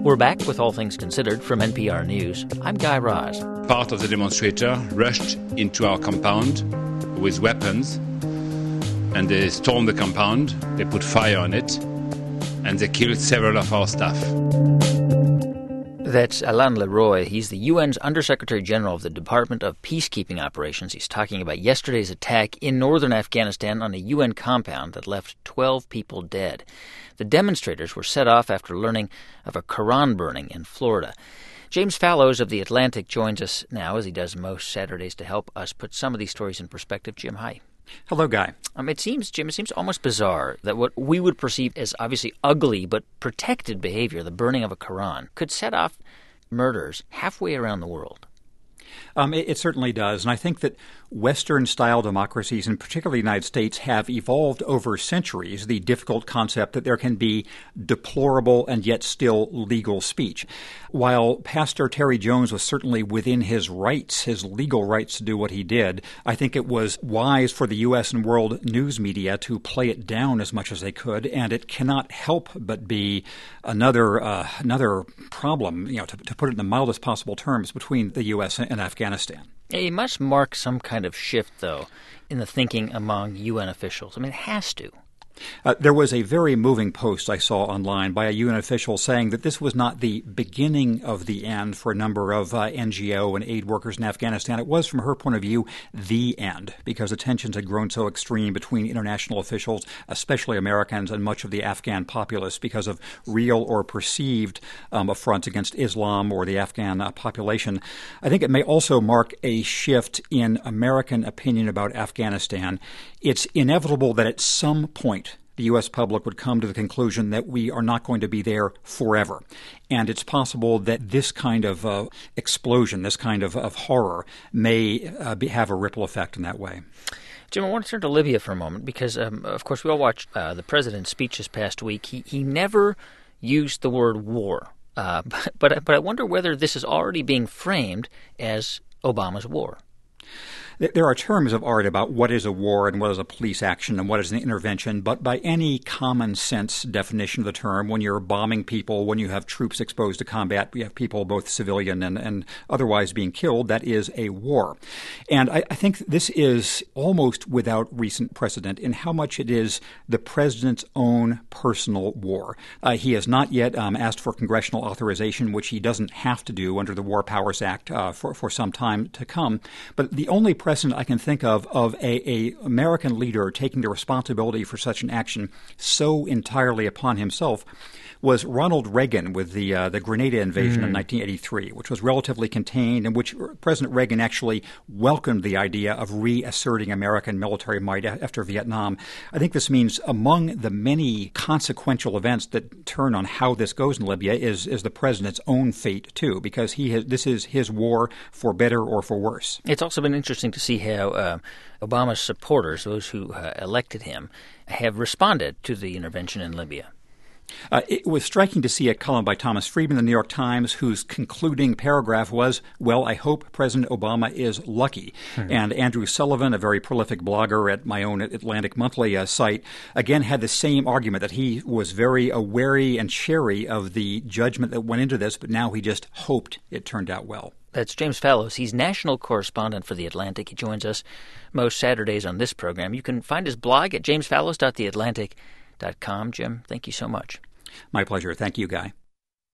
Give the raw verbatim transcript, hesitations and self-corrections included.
We're back with All Things Considered from N P R News. I'm Guy Raz. Part of the demonstrator rushed into our compound with weapons, and they stormed the compound, they put fire on it, and they killed several of our staff. That's Alain Leroy. He's the U N's Undersecretary General of the Department of Peacekeeping Operations. He's talking about yesterday's attack in northern Afghanistan on a U N compound that left twelve people dead. The demonstrators were set off after learning of a Quran burning in Florida. James Fallows of The Atlantic joins us now, as he does most Saturdays, to help us put some of these stories in perspective. Jim, hi. Hello, Guy. Um, it seems, Jim, it seems almost bizarre that what we would perceive as obviously ugly but protected behavior, the burning of a Quran, could set off murders halfway around the world. Um, it, it certainly does. And I think that Western-style democracies, and particularly the United States, have evolved over centuries the difficult concept that there can be deplorable and yet still legal speech. While Pastor Terry Jones was certainly within his rights, his legal rights to do what he did, I think it was wise for the U S and world news media to play it down as much as they could, and it cannot help but be another uh, another problem, you know, to, to put it in the mildest possible terms, between the U S and Afghanistan. It must mark some kind of shift, though, in the thinking among U N officials. I mean, it has to. Uh, there was a very moving post I saw online by a U N official saying that this was not the beginning of the end for a number of uh, N G O and aid workers in Afghanistan. It was, from her point of view, the end, because the tensions had grown so extreme between international officials, especially Americans, and much of the Afghan populace because of real or perceived um, affronts against Islam or the Afghan uh, population. I think it may also mark a shift in American opinion about Afghanistan. It's inevitable that at some point the U S public would come to the conclusion that we are not going to be there forever. And it's possible that this kind of uh, explosion, this kind of, of horror, may uh, be, have a ripple effect in that way. Jim, I want to turn to Libya for a moment because, um, of course, we all watched uh, the president's speech this past week. He, he never used the word war. Uh, but, but, but I wonder whether this is already being framed as Obama's war. There are terms of art about what is a war and what is a police action and what is an intervention, but by any common sense definition of the term, when you're bombing people, when you have troops exposed to combat, you have people both civilian and, and otherwise being killed, that is a war. And I, I think this is almost without recent precedent in how much it is the president's own personal war. Uh, he has not yet um, asked for congressional authorization, which he doesn't have to do under the War Powers Act uh, for, for some time to come. But the only precedent I can think of of a, a American leader taking the responsibility for such an action so entirely upon himself was Ronald Reagan with the uh, the Grenada invasion mm. in nineteen eighty-three, which was relatively contained, in which President Reagan actually welcomed the idea of reasserting American military might after Vietnam. I think this means among the many consequential events that turn on how this goes in Libya is is the president's own fate too, because he has, this is his war for better or for worse. It's also been interesting to see how uh, Obama's supporters, those who uh, elected him, have responded to the intervention in Libya. Uh, it was striking to see a column by Thomas Friedman in the New York Times whose concluding paragraph was, well, I hope President Obama is lucky. Mm-hmm. And Andrew Sullivan, a very prolific blogger at my own Atlantic Monthly uh, site, again had the same argument that he was very uh, wary and chary of the judgment that went into this, but now he just hoped it turned out well. That's James Fallows. He's national correspondent for The Atlantic. He joins us most Saturdays on this program. You can find his blog at james fallows dot the atlantic dot com. Jim, thank you so much. My pleasure. Thank you, Guy.